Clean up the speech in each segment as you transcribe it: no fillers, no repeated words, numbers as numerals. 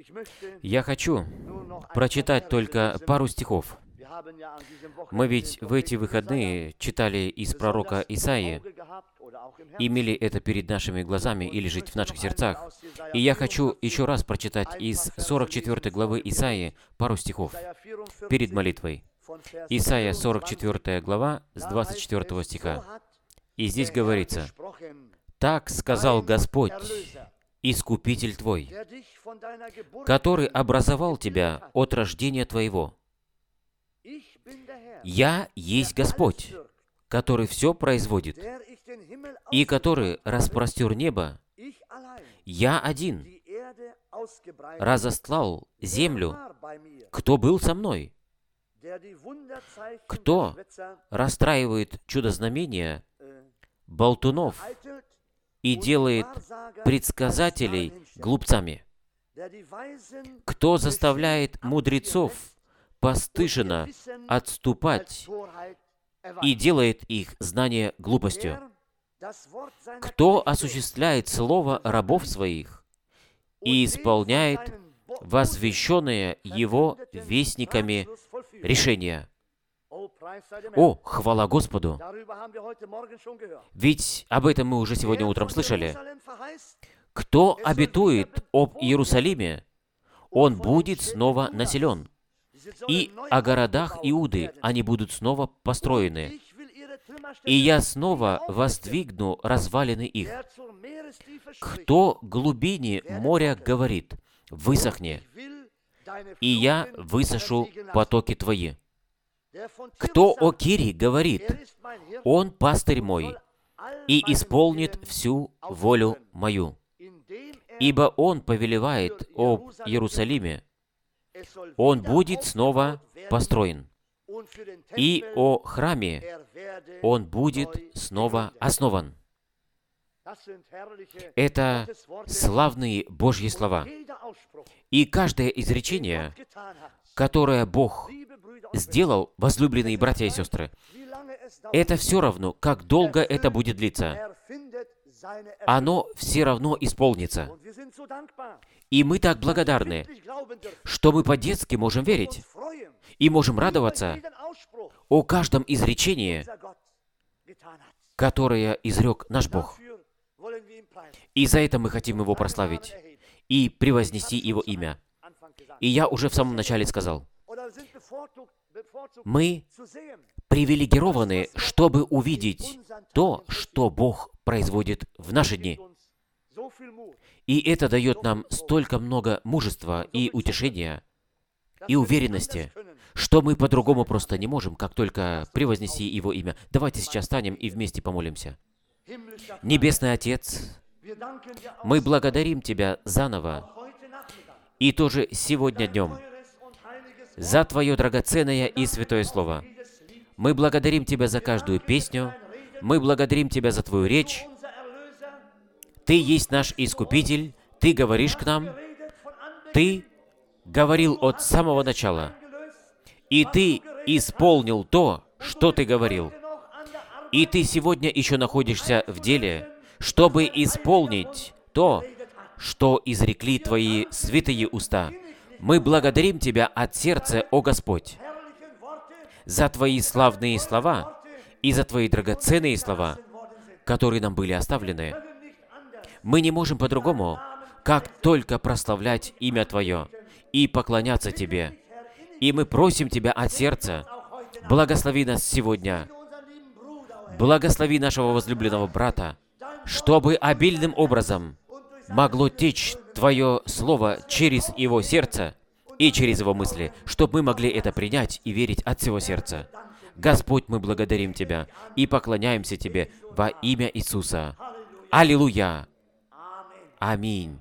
Я хочу прочитать только пару стихов. Мы ведь в эти выходные читали из пророка Исаии, имели это перед нашими глазами или жить в наших сердцах. И я хочу еще раз прочитать из 44 главы Исаии пару стихов перед молитвой. Исаия 44 глава с 24 стиха. И здесь говорится: «Так сказал Господь, Искупитель твой, который образовал тебя от рождения твоего. Я есть Господь, который все производит, и который распростер небо. Я один разостлал землю. Кто был со мной? Кто расстраивает чудо-знамения болтунов и делает предсказателей глупцами? Кто заставляет мудрецов постыженно отступать и делает их знание глупостью? Кто осуществляет слово рабов своих и исполняет возвещенные его вестниками решения?» О, хвала Господу! Ведь об этом мы уже сегодня утром слышали. Кто обетует об Иерусалиме, он будет снова населен, и о городах Иуды они будут снова построены, и я снова воздвигну развалины их. Кто глубине моря говорит: высохни, и я высошу потоки твои. Кто о Кире говорит: он пастырь мой, и исполнит всю волю мою. Ибо он повелевает об Иерусалиме, он будет снова построен, и о храме он будет снова основан. Это славные Божьи слова. И каждое изречение, которое Бог сделал, возлюбленные братья и сестры, это все равно, как долго это будет длиться, оно все равно исполнится. И мы так благодарны, что мы по-детски можем верить и можем радоваться о каждом изречении, которое изрек наш Бог. И за это мы хотим Его прославить и превознести Его имя. И я уже в самом начале сказал, мы привилегированы, чтобы увидеть то, что Бог производит в наши дни. И это дает нам столько много мужества и утешения, и уверенности, что мы по-другому просто не можем, как только превознести Его имя. Давайте сейчас встанем и вместе помолимся. Небесный Отец, мы благодарим Тебя заново, и тоже сегодня днем, за Твое драгоценное и святое Слово. Мы благодарим Тебя за каждую песню, мы благодарим Тебя за Твою речь. Ты есть наш Искупитель, Ты говоришь к нам, Ты говорил от самого начала, и Ты исполнил то, что Ты говорил. И Ты сегодня еще находишься в деле, чтобы исполнить то, что изрекли Твои святые уста. Мы благодарим Тебя от сердца, о Господь, за Твои славные слова и за Твои драгоценные слова, которые нам были оставлены. Мы не можем по-другому, как только прославлять имя Твое и поклоняться Тебе. И мы просим Тебя от сердца, благослови нас сегодня, благослови нашего возлюбленного брата, чтобы обильным образом могло течь Твое Слово через его сердце и через его мысли, чтобы мы могли это принять и верить от всего сердца. Господь, мы благодарим Тебя и поклоняемся Тебе во имя Иисуса. Аллилуйя! Аминь.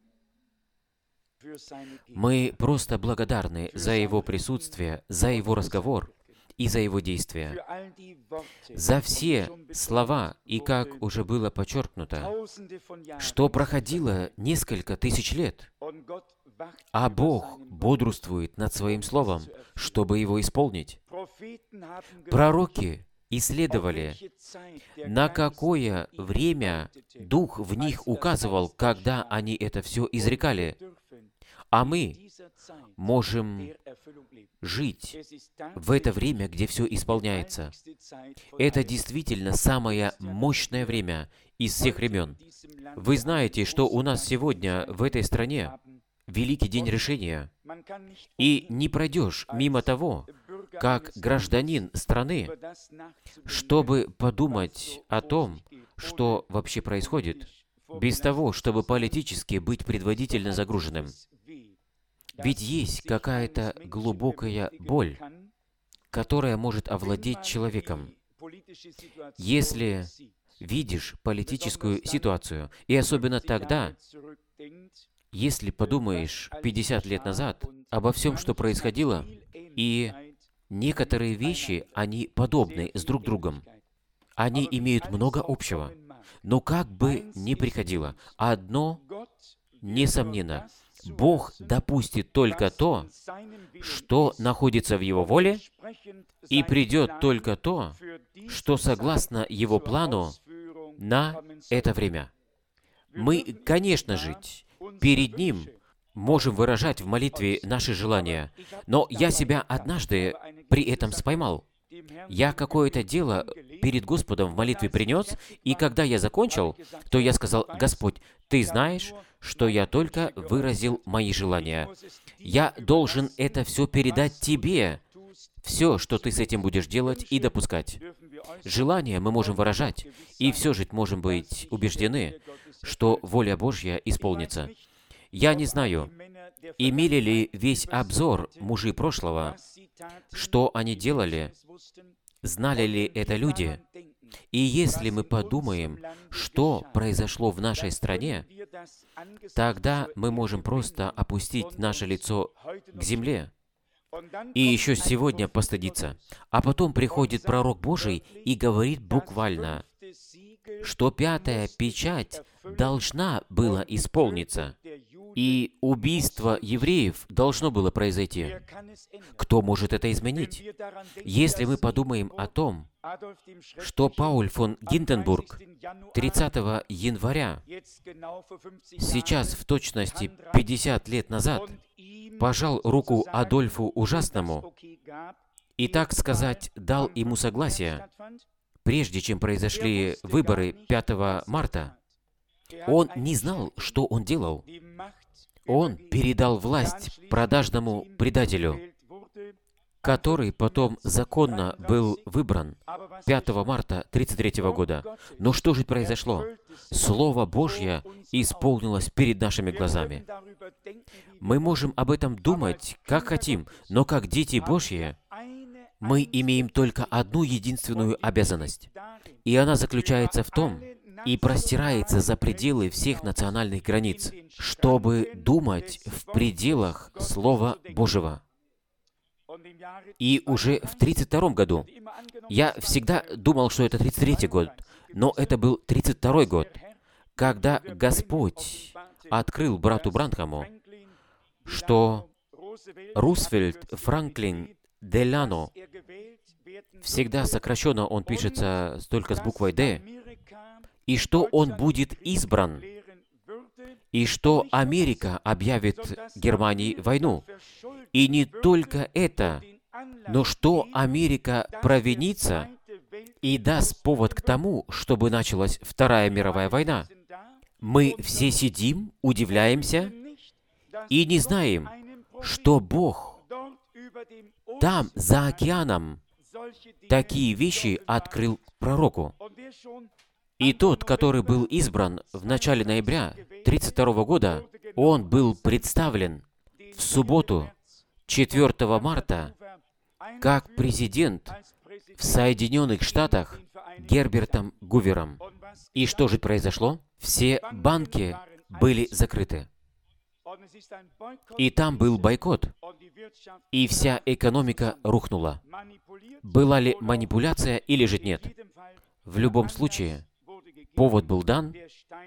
Мы просто благодарны за Его присутствие, за Его разговор и за Его действия, за все слова, и как уже было подчеркнуто, что проходило несколько тысяч лет, а Бог бодрствует над Своим Словом, чтобы его исполнить. Пророки исследовали, на какое время Дух в них указывал, когда они это все изрекали. А мы можем жить в это время, где все исполняется. Это действительно самое мощное время из всех времен. Вы знаете, что у нас сегодня в этой стране Великий день решения, и не пройдешь мимо того, как гражданин страны, чтобы подумать о том, что вообще происходит, без того, чтобы политически быть предварительно загруженным. Ведь есть какая-то глубокая боль, которая может овладеть человеком, если видишь политическую ситуацию, и особенно тогда, если подумаешь 50 лет назад обо всем, что происходило, и некоторые вещи, они подобны с друг другом. Они имеют много общего. Но как бы ни приходило, одно несомненно, Бог допустит только то, что находится в Его воле, и придет только то, что согласно Его плану на это время. Мы, конечно же, перед Ним можем выражать в молитве наши желания, но я себя однажды при этом споймал. Я какое-то дело перед Господом в молитве принес, и когда я закончил, то я сказал: «Господь, Ты знаешь, что я только выразил мои желания. Я должен это все передать Тебе, все, что Ты с этим будешь делать и допускать». Желания мы можем выражать, и все же можем быть убеждены, что воля Божья исполнится. Я не знаю, имели ли весь обзор мужи прошлого, что они делали, знали ли это люди, и если мы подумаем, что произошло в нашей стране, тогда мы можем просто опустить наше лицо к земле и еще сегодня постыдиться. А потом приходит пророк Божий и говорит буквально, что 5-я печать должна была исполниться, и убийство евреев должно было произойти. Кто может это изменить? Если мы подумаем о том, что Пауль фон Гинденбург 30 января, сейчас в точности 50 лет назад, пожал руку Адольфу Ужасному и, так сказать, дал ему согласие, прежде чем произошли выборы 5 марта, он не знал, что он делал. Он передал власть продажному предателю, который потом законно был выбран 5 марта 1933 года. Но что же произошло? Слово Божье исполнилось перед нашими глазами. Мы можем об этом думать, как хотим, но как дети Божьи, мы имеем только одну единственную обязанность, и она заключается в том, и простирается за пределы всех национальных границ, чтобы думать в пределах Слова Божьего. И уже в 1932 году, я всегда думал, что это 1933 год, но это был 1932 год, когда Господь открыл брату Бранхаму, что Рузвельт Франклин Делано, всегда сокращенно он пишется только с буквой «Д», и что он будет избран, и что Америка объявит Германии войну. И не только это, но что Америка провинится и даст повод к тому, чтобы началась Вторая мировая война. Мы все сидим, удивляемся и не знаем, что Бог там, за океаном, такие вещи открыл пророку. И тот, который был избран в начале ноября 1932 года, он был представлен в субботу, 4 марта, как президент в Соединенных Штатах Гербертом Гувером. И что же произошло? Все банки были закрыты. И там был бойкот. И вся экономика рухнула. Была ли манипуляция или же нет? В любом случае, повод был дан,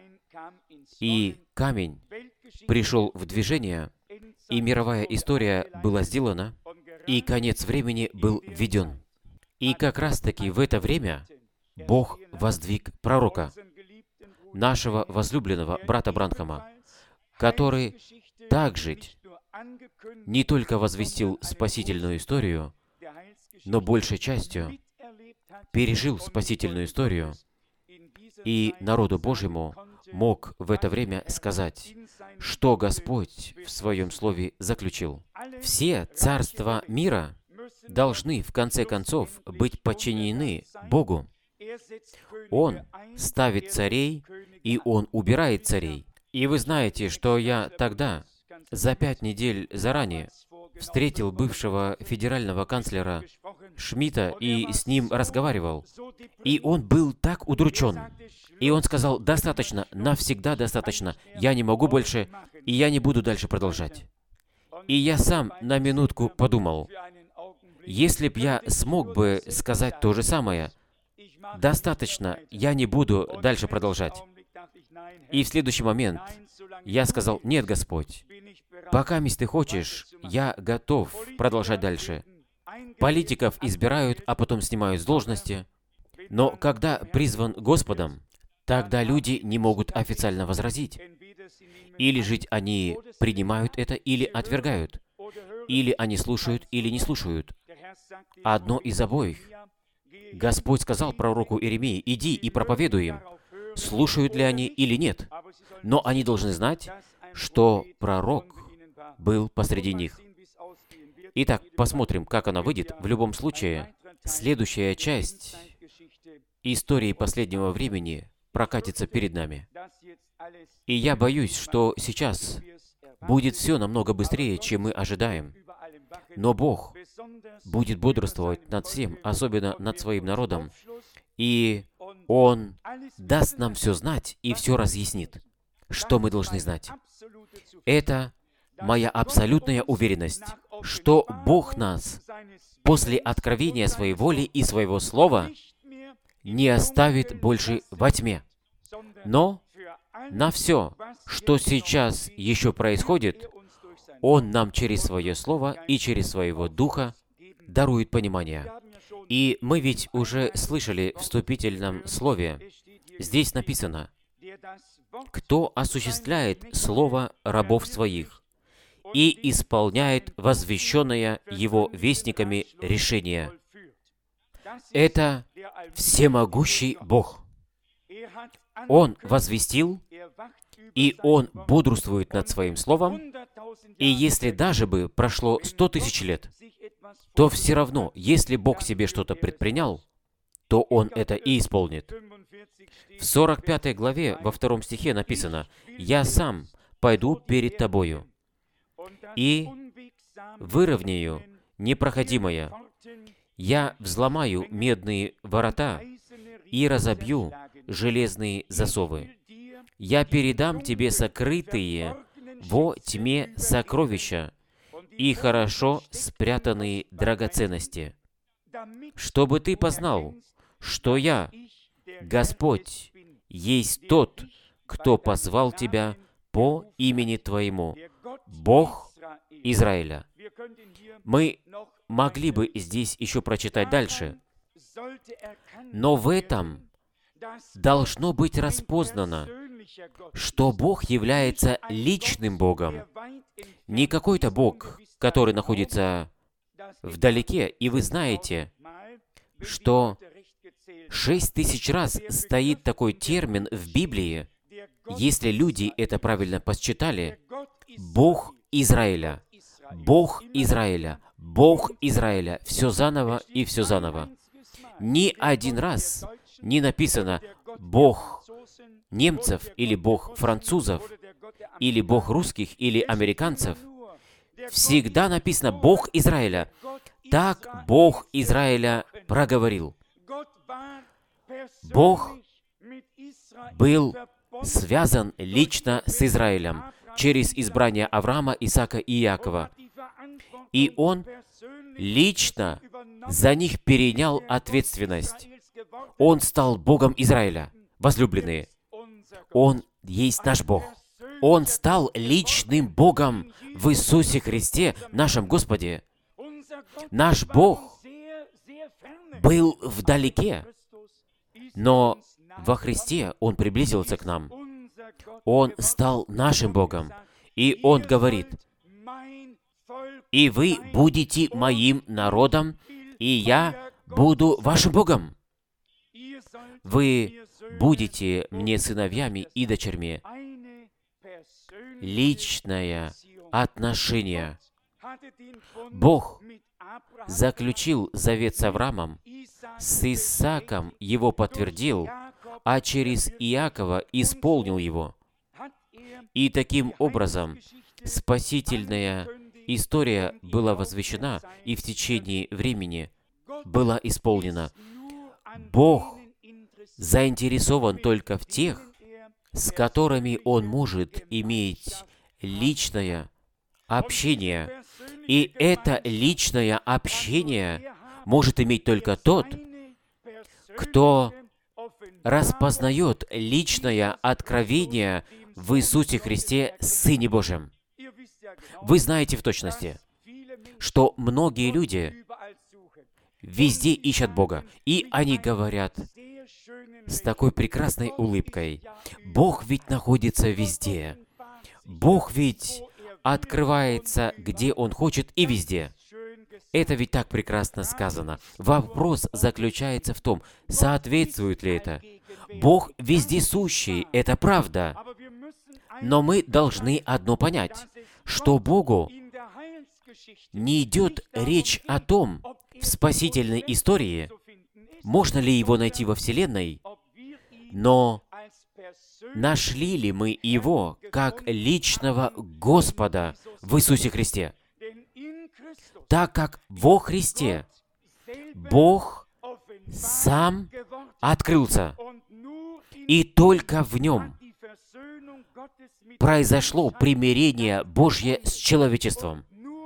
и камень пришел в движение, и мировая история была сделана, и конец времени был введен. И как раз-таки в это время Бог воздвиг пророка, нашего возлюбленного брата Бранхама, который также не только возвестил спасительную историю, но большей частью пережил спасительную историю, и народу Божьему мог в это время сказать, что Господь в Своем Слове заключил. Все царства мира должны, в конце концов, быть подчинены Богу. Он ставит царей, и Он убирает царей. И вы знаете, что я тогда, за 5 недель заранее, встретил бывшего федерального канцлера Шмидта и с ним разговаривал. И он был так удручен. И он сказал, достаточно, навсегда достаточно, я не могу больше, и я не буду дальше продолжать. И я сам на минутку подумал, если б я смог бы сказать то же самое, достаточно, я не буду дальше продолжать. И в следующий момент я сказал, нет, Господь, пока ты хочешь, я готов продолжать дальше. Политиков избирают, а потом снимают с должности. Но когда призван Господом, тогда люди не могут официально возразить. Или же они принимают это, или отвергают. Или они слушают, или не слушают. Одно из обоих. Господь сказал пророку Иеремии, иди и проповедуй им, слушают ли они или нет. Но они должны знать, что пророк был посреди них. Итак, посмотрим, как она выйдет. В любом случае, следующая часть истории последнего времени прокатится перед нами. И я боюсь, что сейчас будет все намного быстрее, чем мы ожидаем. Но Бог будет бодрствовать над всем, особенно над своим народом, и Он даст нам все знать и все разъяснит, что мы должны знать. Это моя абсолютная уверенность, что Бог нас после откровения своей воли и своего слова не оставит больше во тьме. Но на все, что сейчас еще происходит, Он нам через Свое Слово и через Своего Духа дарует понимание. И мы ведь уже слышали в вступительном слове, здесь написано, «Кто осуществляет слово рабов своих и исполняет возвещенное Его вестниками решение». Это всемогущий Бог. Он возвестил, и Он бодрствует над Своим Словом, и если даже бы прошло 100 тысяч лет, то все равно, если Бог себе что-то предпринял, то Он это и исполнит. В 45 главе, во 2 стихе написано, «Я сам пойду перед тобою и выровняю непроходимое. Я взломаю медные ворота и разобью железные засовы. Я передам тебе сокрытые во тьме сокровища и хорошо спрятанные драгоценности, чтобы ты познал, что я, Господь, есть тот, кто позвал тебя по имени твоему, Бог Израиля». Мы могли бы здесь еще прочитать дальше, но в этом должно быть распознано, что Бог является личным Богом, не какой-то Бог, который находится вдалеке. И вы знаете, что 6000 раз стоит такой термин в Библии, если люди это правильно посчитали, Бог Израиля, Бог Израиля, Бог Израиля, все заново и все заново. Ни один раз не написано Бог немцев или Бог французов, или Бог русских, или американцев. Всегда написано Бог Израиля. Так Бог Израиля проговорил. Бог был связан лично с Израилем через избрание Авраама, Исаака и Иакова. И Он лично за них перенял ответственность. Он стал Богом Израиля, возлюбленные. Он есть наш Бог. Он стал личным Богом в Иисусе Христе, нашем Господе. Наш Бог был вдалеке, но во Христе Он приблизился к нам. Он стал нашим Богом. И Он говорит, и вы будете моим народом, и я буду вашим Богом. Вы будете мне сыновьями и дочерьми. Личное отношение. Бог заключил завет с Авраамом, с Исааком его подтвердил, а через Иакова исполнил его. И таким образом спасительная история была возвещена и в течение времени была исполнена. Бог заинтересован только в тех, с которыми Он может иметь личное общение. И это личное общение может иметь только тот, кто распознает личное откровение в Иисусе Христе, Сыне Божьем. Вы знаете в точности, что многие люди везде ищут Бога, и они говорят с такой прекрасной улыбкой: Бог ведь находится везде. Бог ведь открывается, где Он хочет, и везде. Это ведь так прекрасно сказано. Вопрос заключается в том, соответствует ли это. Бог вездесущий, это правда. Но мы должны одно понять, что Богу не идет речь о том, в спасительной истории, можно ли Его найти во Вселенной, но нашли ли мы Его как личного Господа в Иисусе Христе? Так как во Христе Бог сам открылся, и только в Нем произошло примирение Божье с человечеством.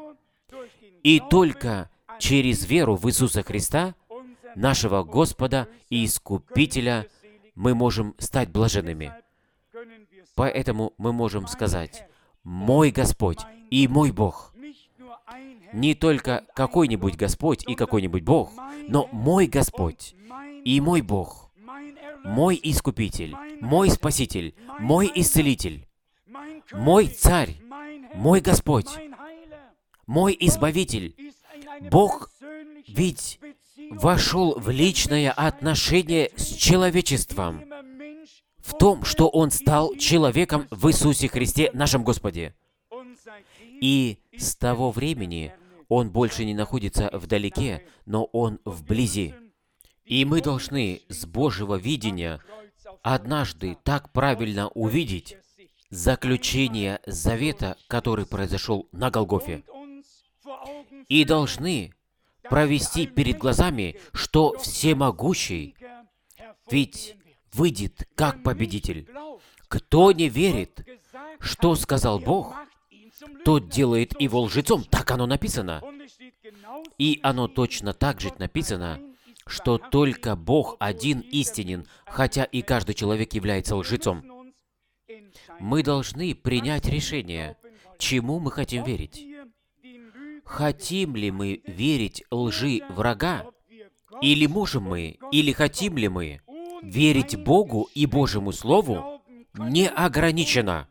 И только через веру в Иисуса Христа, нашего Господа и Искупителя, мы можем стать блаженными. Поэтому мы можем сказать: «Мой Господь и мой Бог». Не только какой-нибудь Господь и какой-нибудь Бог, но мой Господь и мой Бог, мой Искупитель, мой Спаситель, мой Исцелитель, мой Царь, мой Господь, мой Избавитель. Бог ведь вошел в личное отношение с человечеством в том, что Он стал человеком в Иисусе Христе, нашем Господе. И с того времени Он больше не находится вдалеке, но Он вблизи. И мы должны с Божьего видения однажды так правильно увидеть заключение завета, который произошел на Голгофе. И должны провести перед глазами, что Всемогущий ведь выйдет как победитель. Кто не верит, что сказал Бог, тот делает его лжецом. Так оно написано. И оно точно так же написано, что только Бог один истинен, хотя и каждый человек является лжецом. Мы должны принять решение, чему мы хотим верить. Хотим ли мы верить лжи врага? Или можем мы, или хотим ли мы верить Богу и Божьему Слову неограниченно?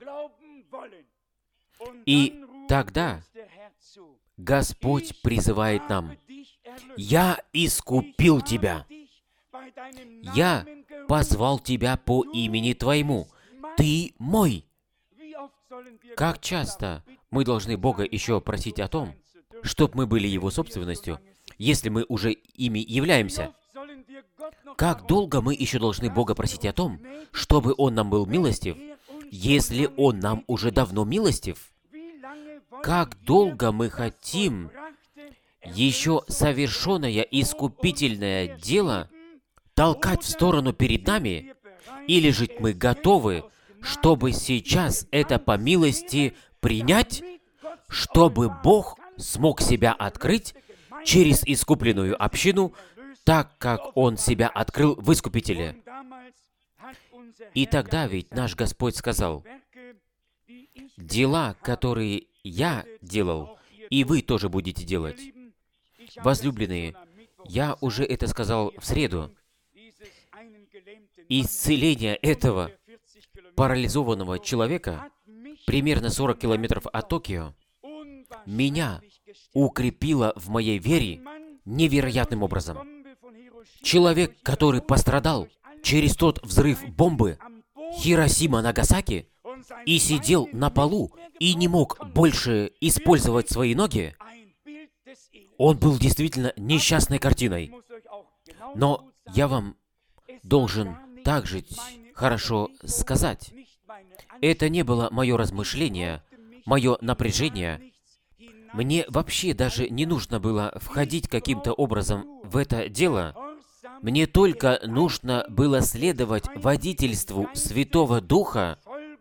И тогда Господь призывает нам: «Я искупил тебя. Я позвал тебя по имени твоему. Ты мой». Как часто мы должны Бога еще просить о том, чтобы мы были Его собственностью, если мы уже ими являемся? Как долго мы еще должны Бога просить о том, чтобы Он нам был милостив, если Он нам уже давно милостив? Как долго мы хотим еще совершенное искупительное дело толкать в сторону перед нами, или же мы готовы, чтобы сейчас это по милости принять, чтобы Бог смог себя открыть через искупленную общину, так как Он себя открыл в Искупителе. И тогда ведь наш Господь сказал: «Дела, которые Я делал, и вы тоже будете делать». Возлюбленные, я уже это сказал в среду. Исцеление этого парализованного человека примерно 40 километров от Токио меня укрепило в моей вере невероятным образом. Человек, который пострадал через тот взрыв бомбы Хиросима-Нагасаки и сидел на полу и не мог больше использовать свои ноги, он был действительно несчастной картиной. Но я вам должен также хорошо сказать, это не было мое размышление, мое напряжение. Мне вообще даже не нужно было входить каким-то образом в это дело. Мне только нужно было следовать водительству Святого Духа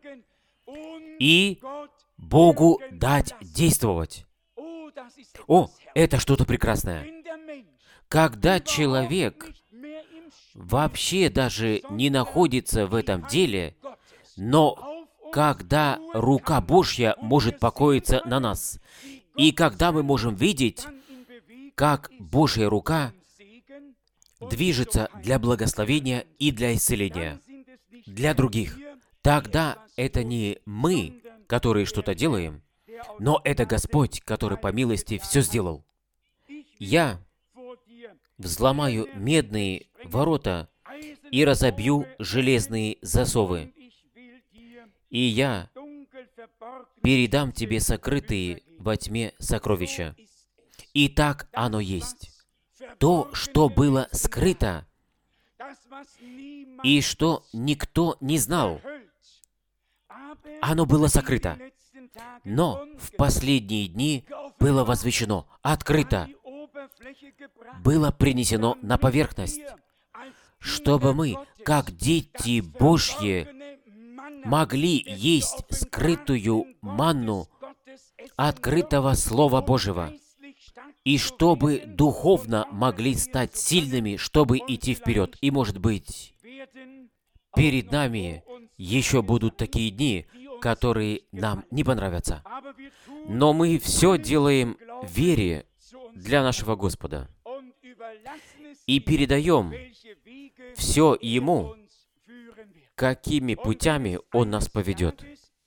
и Богу дать действовать. О, это что-то прекрасное. Когда человек вообще даже не находится в этом деле, но когда рука Божья может покоиться на нас, и когда мы можем видеть, как Божья рука движется для благословения и для исцеления для других, тогда это не мы, которые что-то делаем, но это Господь, который по милости все сделал. Я взломаю медные ворота и разобью железные засовы, и я передам тебе сокрытые во тьме сокровища. И так оно есть. То, что было скрыто, и что никто не знал, оно было сокрыто. Но в последние дни было возвещено, открыто, было принесено на поверхность, чтобы мы, как дети Божьи, могли есть скрытую манну открытого Слова Божьего, и чтобы духовно могли стать сильными, чтобы идти вперед. И, может быть, перед нами еще будут такие дни, которые нам не понравятся. Но мы все делаем в вере для нашего Господа и передаем все Ему, какими путями Он нас поведет.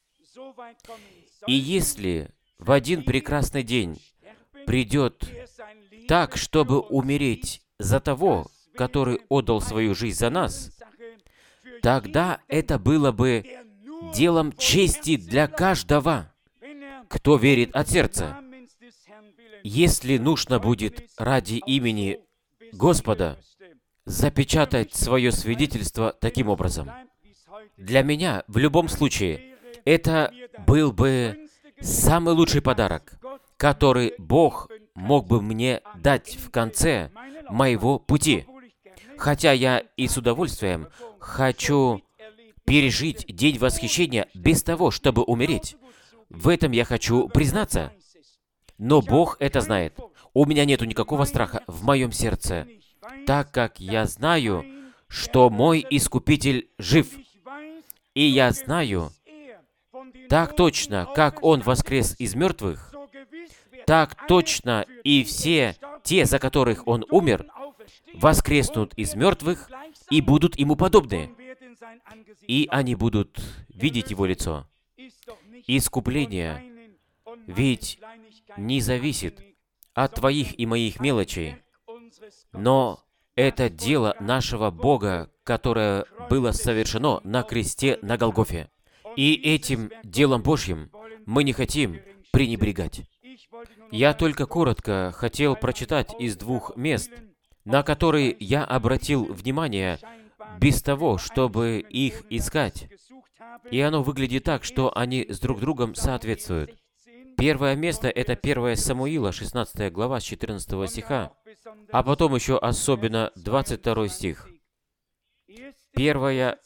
И если в один прекрасный день придет так, чтобы умереть за того, который отдал свою жизнь за нас, тогда это было бы делом чести для каждого, кто верит от сердца. Если нужно будет ради имени Господа запечатать свое свидетельство таким образом, для меня в любом случае это был бы самый лучший подарок, который Бог мог бы мне дать в конце моего пути. Хотя я и с удовольствием хочу пережить день восхищения без того, чтобы умереть. В этом я хочу признаться. Но Бог это знает. У меня нету никакого страха в моем сердце, так как я знаю, что мой Искупитель жив. И я знаю, так точно, как Он воскрес из мертвых, так точно и все те, за которых Он умер, воскреснут из мертвых и будут Ему подобны. И они будут видеть Его лицо. Искупление ведь не зависит от твоих и моих мелочей, но это дело нашего Бога, которое было совершено на кресте на Голгофе. И этим делом Божьим мы не хотим пренебрегать. Я только коротко хотел прочитать из 2 мест, на которые я обратил внимание без того, чтобы их искать. И оно выглядит так, что они с друг другом соответствуют. Первое место — это 1 Самуила, 16 глава, с 14 стиха, а потом еще особенно 22 стих. Первая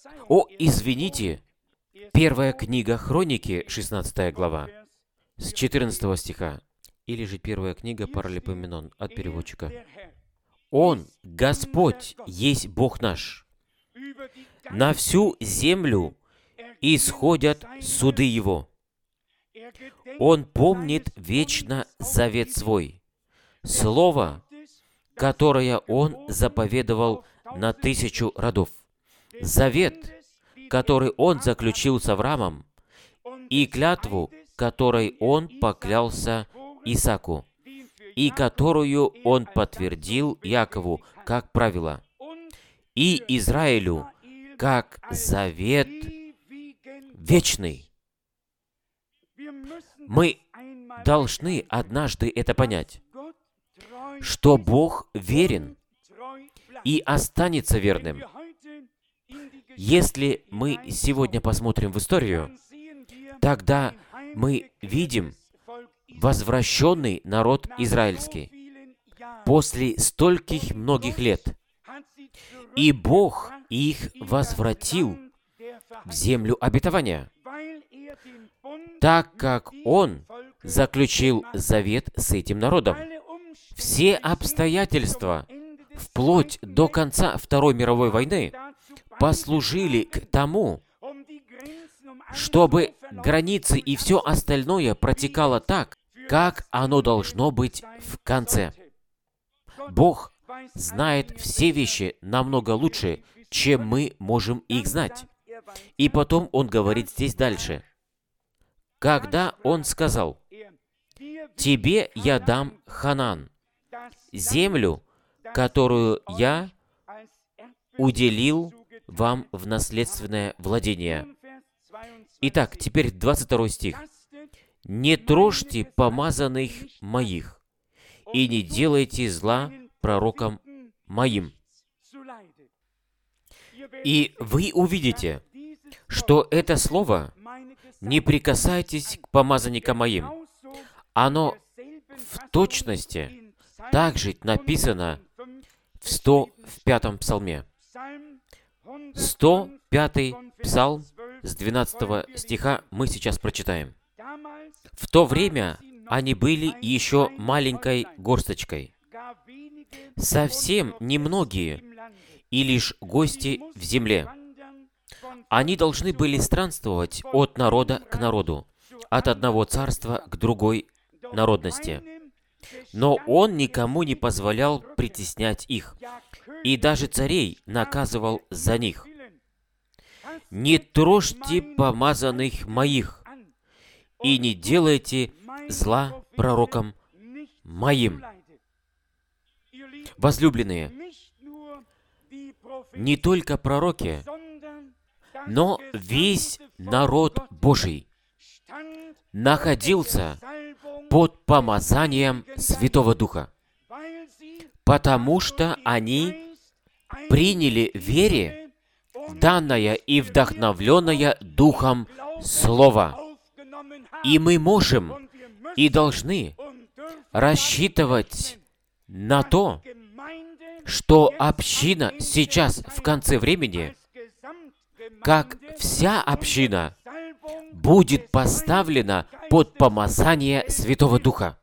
книга Хроники, 16 глава, с 14 стиха, или же первая книга Паралипоменон от переводчика. «Он, Господь, есть Бог наш. На всю землю исходят суды Его. Он помнит вечно завет свой, слово, которое Он заповедовал на 1000 родов. Завет, который Он заключил с Авраамом, и клятву, которой Он поклялся Исааку, и которую Он подтвердил Якову как правило, и Израилю как завет вечный. Мы должны однажды это понять, что Бог верен и останется верным. Если мы сегодня посмотрим в историю, тогда мы видим возвращенный народ израильский после стольких многих лет. И Бог их возвратил в землю обетования, так как Он заключил завет с этим народом. Все обстоятельства, вплоть до конца Второй мировой войны, послужили к тому, чтобы границы и все остальное протекало так, как оно должно быть в конце. Бог знает все вещи намного лучше, чем мы можем их знать. И потом Он говорит здесь дальше. Когда Он сказал: «Тебе я дам Ханаан, землю, которую я уделил вам в наследственное владение». Итак, теперь 22 стих. «Не трожьте помазанных моих, и не делайте зла пророкам моим». И вы увидите, что это слово «не прикасайтесь к помазанникам моим», оно в точности также написано в 105-м псалме. 105-й псалм с 12 стиха мы сейчас прочитаем. «В то время они были еще маленькой горсточкой, совсем немногие, и лишь гости в земле. Они должны были странствовать от народа к народу, от одного царства к другой народности. Но Он никому не позволял притеснять их, и даже царей наказывал за них. Не трожьте помазанных моих, и не делайте зла пророкам моим». Возлюбленные, не только пророки, но весь народ Божий находился под помазанием Святого Духа, потому что они приняли в вере данное и вдохновленное Духом Слово. И мы можем и должны рассчитывать на то, что община сейчас, в конце времени, как вся община, будет поставлена под помазание Святого Духа.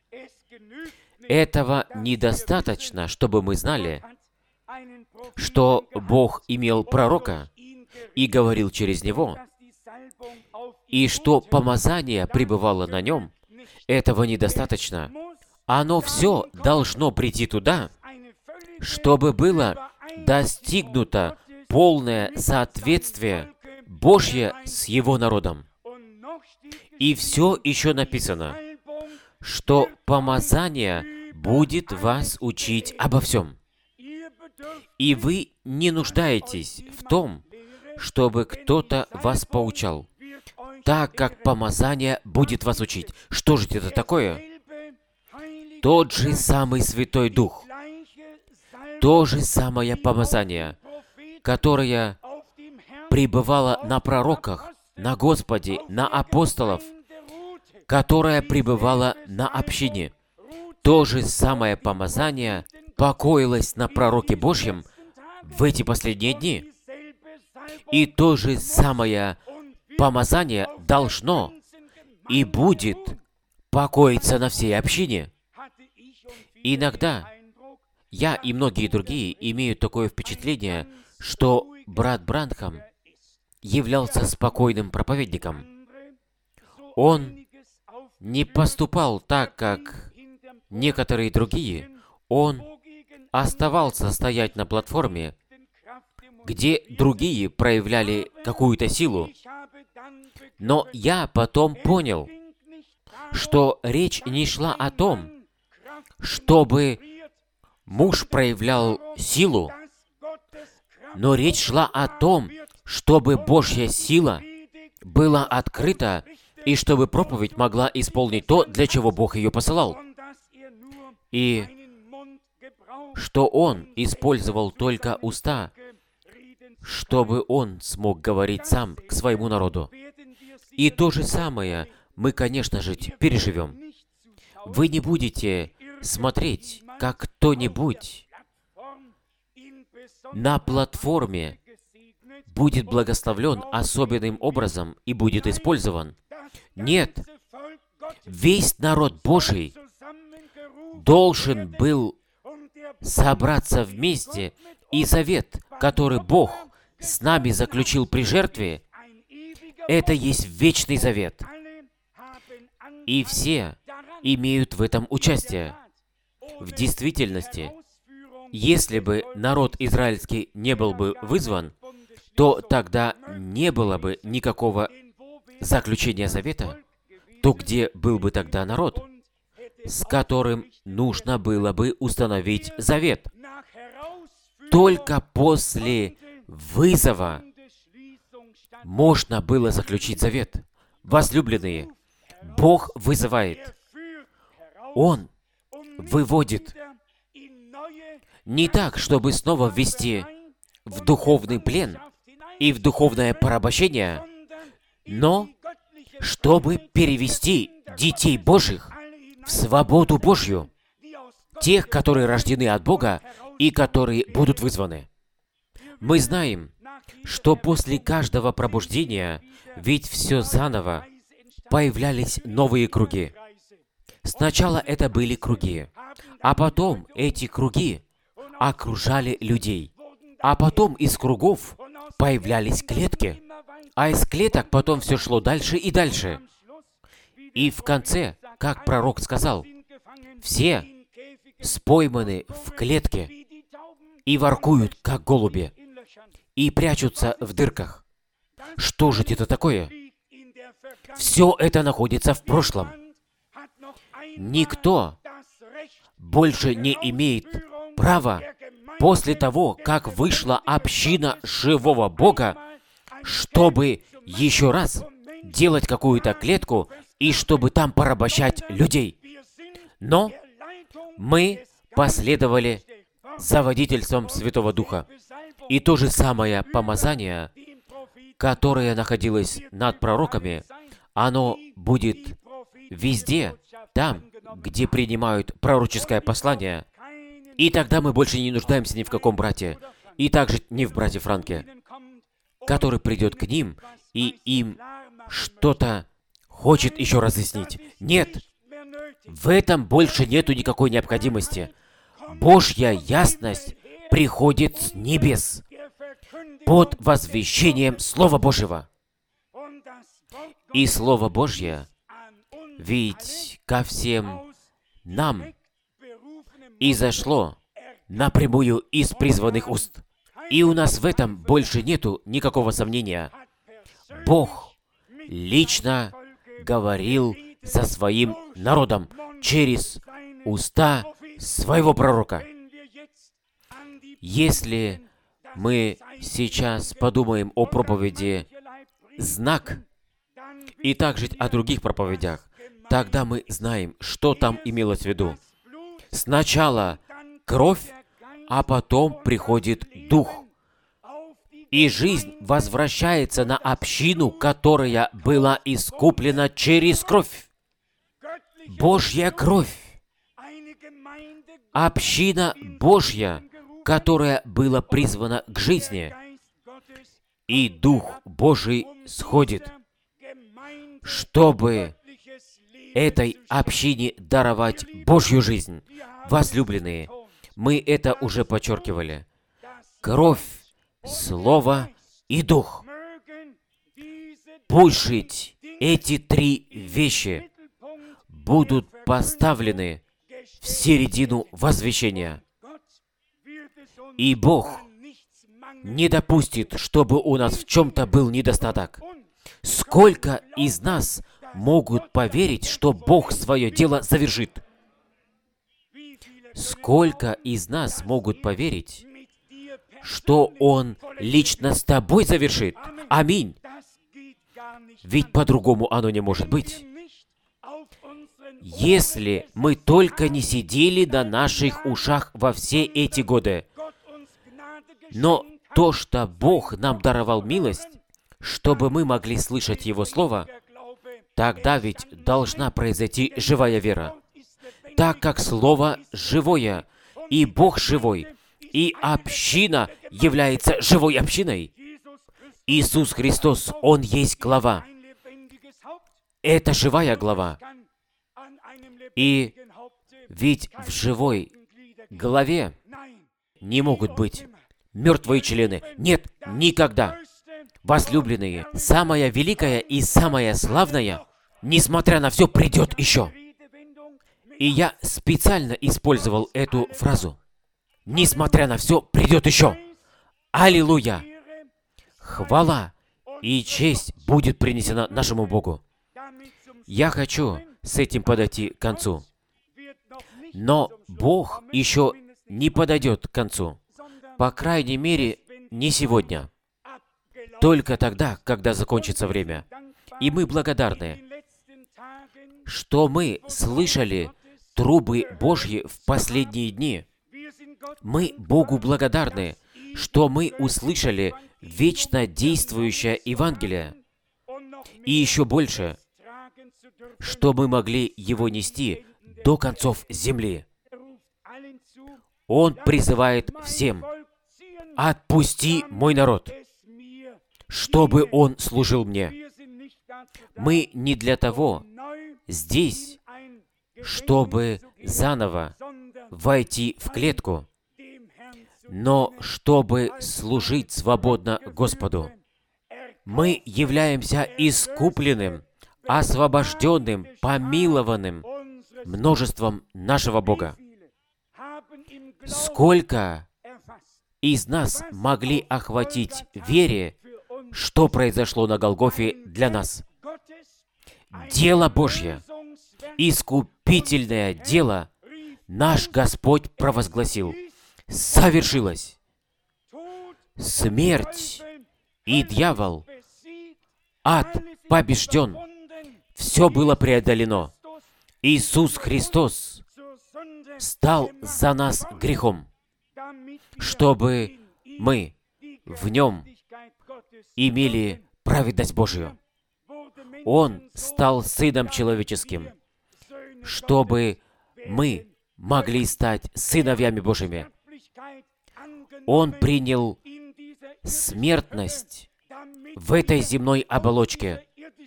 Этого недостаточно, чтобы мы знали, что Бог имел пророка и говорил через него, и что помазание пребывало на нем. Этого недостаточно. Оно все должно прийти туда, чтобы было достигнуто полное соответствие Божье с Его народом. И все еще написано, что помазание будет вас учить обо всем. И вы не нуждаетесь в том, чтобы кто-то вас поучал, так как помазание будет вас учить. Что же это такое? Тот же самый Святой Дух, то же самое помазание, которое пребывало на пророках, на Господе, на апостолов, которое пребывало на общине. То же самое помазание покоилось на пророке Божьем в эти последние дни. И то же самое помазание должно и будет покоиться на всей общине. Иногда я и многие другие имеют такое впечатление, что брат Бранхам являлся спокойным проповедником. Он не поступал так, как некоторые другие. Он оставался стоять на платформе, где другие проявляли какую-то силу. Но я потом понял, что речь не шла о том, чтобы муж проявлял силу, но речь шла о том, чтобы Божья сила была открыта, и чтобы проповедь могла исполнить то, для чего Бог ее посылал. И что Он использовал только уста, чтобы Он смог говорить сам к своему народу. И то же самое мы, конечно же, переживем. Вы не будете смотреть, как кто-нибудь на платформе будет благословлен особенным образом и будет использован. Нет, весь народ Божий должен был собраться вместе, и завет, который Бог с нами заключил при жертве, это есть вечный завет. И все имеют в этом участие. В действительности, если бы народ израильский не был бы вызван, то тогда не было бы никакого заключения завета, то где был бы тогда народ, с которым нужно было бы установить завет? Только после вызова можно было заключить завет. Возлюбленные, Бог вызывает. Он выводит. Не так, чтобы снова ввести в духовный плен и в духовное порабощение, но чтобы перевести детей Божьих в свободу Божью, тех, которые рождены от Бога и которые будут вызваны. Мы знаем, что после каждого пробуждения, ведь все заново, появлялись новые круги. Сначала это были круги, а потом эти круги окружали людей. А потом из кругов появлялись клетки, а из клеток потом все шло дальше и дальше. И в конце, как пророк сказал, все пойманы в клетке и воркуют, как голуби, и прячутся в дырках. Что же это такое? Все это находится в прошлом. Никто больше не имеет права после того, как вышла община живого Бога, чтобы еще раз делать какую-то клетку и чтобы там порабощать людей. Но мы последовали за водительством Святого Духа. И то же самое помазание, которое находилось над пророками, оно будет везде, там, где принимают пророческое послание. И тогда мы больше не нуждаемся ни в каком брате, и также не в брате Франке, который придет к ним и им что-то хочет еще разъяснить. Нет, в этом больше нету никакой необходимости. Божья ясность приходит с небес под возвещением Слова Божьего. И Слово Божье ведь ко всем нам изошло напрямую из призванных уст. И у нас в этом больше нету никакого сомнения. Бог лично говорил со своим народом через уста своего пророка. Если мы сейчас подумаем о проповеди «Знак» и также о других проповедях, тогда мы знаем, что там имелось в виду. Сначала кровь, а потом приходит Дух. И жизнь возвращается на общину, которая была искуплена через кровь. Божья кровь. Община Божья, которая была призвана к жизни. И Дух Божий сходит, чтобы этой общине даровать Божью жизнь. Возлюбленные, мы это уже подчеркивали. Кровь, Слово и Дух. Пусть эти три вещи будут поставлены в середину возвещения. И Бог не допустит, чтобы у нас в чем-то был недостаток. Сколько из нас могут поверить, что Бог свое дело завершит? Сколько из нас могут поверить, что Он лично с тобой завершит? Аминь. Ведь по-другому оно не может быть. Если мы только не сидели на наших ушах во все эти годы, но то, что Бог нам даровал милость, чтобы мы могли слышать Его Слово, тогда ведь должна произойти живая вера. Так как Слово живое, и Бог живой, и община является живой общиной. Иисус Христос, Он есть глава. Это живая глава. И ведь в живой голове не могут быть мертвые члены. Нет, никогда. Возлюбленные, самая великая и самая славная, несмотря на все, придет еще. И я специально использовал эту фразу. Несмотря на все, придет еще. Аллилуйя! Хвала и честь будет принесена нашему Богу. Я хочу с этим подойти к концу. Но Бог еще не подойдет к концу. По крайней мере, не сегодня. Только тогда, когда закончится время. И мы благодарны, что мы слышали трубы Божьи в последние дни. Мы Богу благодарны, что мы услышали вечно действующее Евангелие. И еще больше, что мы могли его нести до концов земли. Он призывает всем: «Отпусти мой народ, чтобы он служил мне». Мы не для того здесь, чтобы заново войти в клетку, но чтобы служить свободно Господу. Мы являемся искупленным, освобожденным, помилованным множеством нашего Бога. Сколько из нас могли охватить вере, что произошло на Голгофе для нас? Дело Божье, искупительное дело, наш Господь провозгласил: совершилось. Смерть и дьявол, ад побежден. Все было преодолено. Иисус Христос стал за нас грехом, чтобы мы в Нем имели праведность Божию. Он стал Сыном Человеческим, чтобы мы могли стать сыновьями Божьими. Он принял смертность в этой земной оболочке,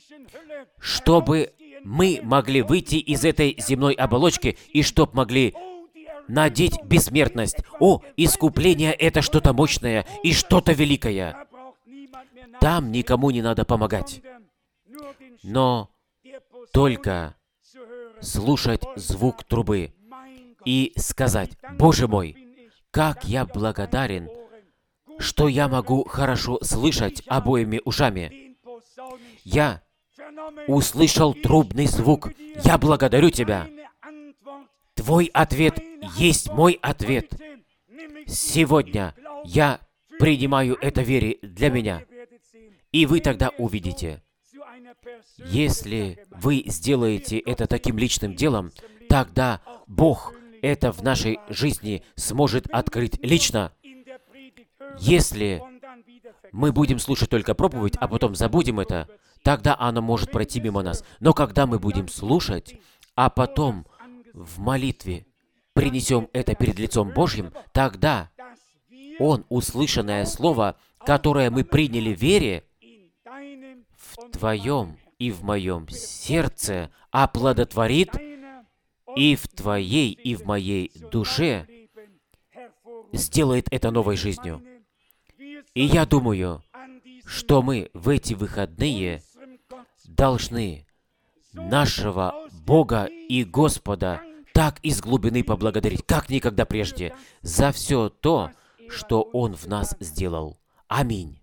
чтобы мы могли выйти из этой земной оболочки и чтоб могли надеть бессмертность. О, искупление — это что-то мощное и что-то великое. Там никому не надо помогать, но только слушать звук трубы и сказать: «Боже мой, как я благодарен, что я могу хорошо слышать обоими ушами. Я услышал трубный звук. Я благодарю Тебя. Твой ответ есть мой ответ. Сегодня я принимаю это вере для меня». И вы тогда увидите, если вы сделаете это таким личным делом, тогда Бог это в нашей жизни сможет открыть лично. Если мы будем слушать только проповедь, а потом забудем это, тогда оно может пройти мимо нас. Но когда мы будем слушать, а потом в молитве принесем это перед лицом Божьим, тогда Он, услышанное слово, которое мы приняли в вере, в твоем и в моем сердце оплодотворит, и в твоей и в моей душе сделает это новой жизнью. И я думаю, что мы в эти выходные должны нашего Бога и Господа так из глубины поблагодарить, как никогда прежде, за все то, что Он в нас сделал. Аминь.